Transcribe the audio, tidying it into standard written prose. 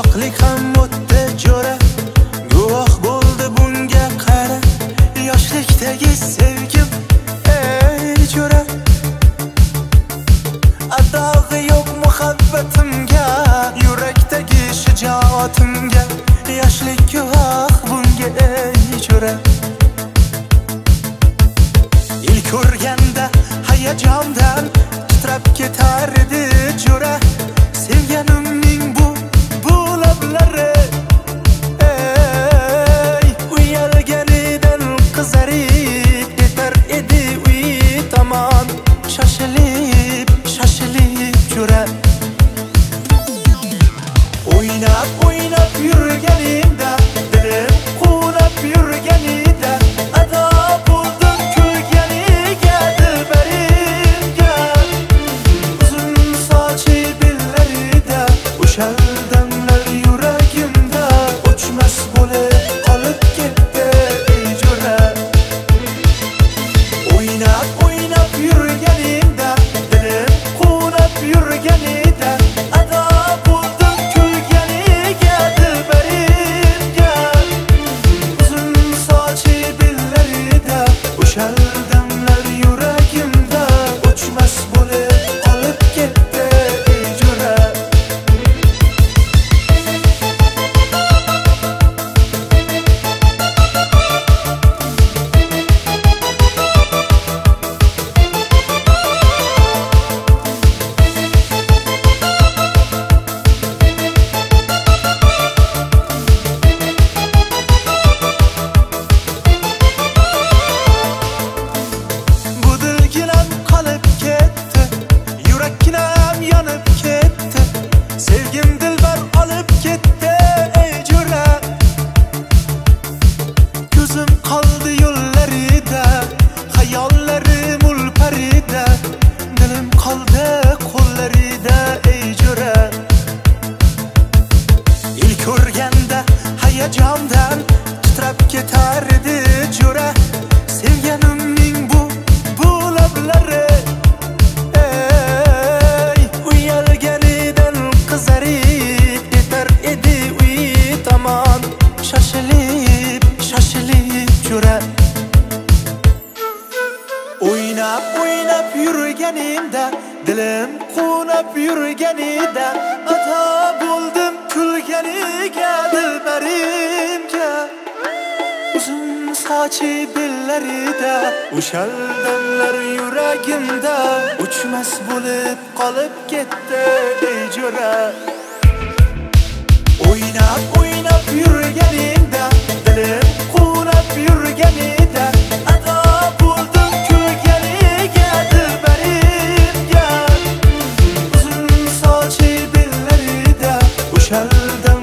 Vaqtlik ham o'tdi jo'ra, guvoh bo'ldi bunga qara. Yoshlikdagi sevgim ey jo'ra, adog'i yo'q muhabbatimga, yurakdagi shijoatimga. Yoshlik guvoh bunga ey jo'ra. İlk ko'rganda hayajondan titrab ketar edi jo'ra. Sevganimning bu lablari, ey uyalganidan qizarib ketar edi uy tomon. Shoshilib jo'ra. O'ynab yurganingda, dilim quvnab yurganingda, ado bo'ldim kulganiga dilbarimga. Uzun sochi bellarida o'sha damlar yuragimda o'chmas bo'lib qolib ketdi ey jo'ra. O'ynab yurganingda, dilim quvnab yurganingda, ado bo'ldim kulganiga dilbarimga. Uzun sochi bellarida o'sha damlar yuragimda o'chmas bo'lib qolib ketdi ey jo'ra. Bu dilginam qolib ketdi, yurakginam yonib ketdi. Sevgim dilbar olib ketdi ey jo'ra. Ko'zim qoldi yo'llarida, xayollarim ulparida, dilim qoldi qo'llarida ey jo'ra. İlk ko'rganda hayajondan titrab ketar edi jo'ra. Sevganimning bu lablari, ey uyalganidan qizarib ketar edi uy tomon. Shoshilib jo'ra. O'ynab yurganingda, dilim quvnab yurganingda, ado bo'ldim kulganiga dilbarimga. Uzun sochi bellarida o'sha damlar yuragimda o'chmas bo'lib qolib ketdi ey jo'ra. O'ynab yurganingda, dilim quvnab yurganingda, ado bo'ldim kulganiga dilbarimga. Uzun sochi bellarida o'sha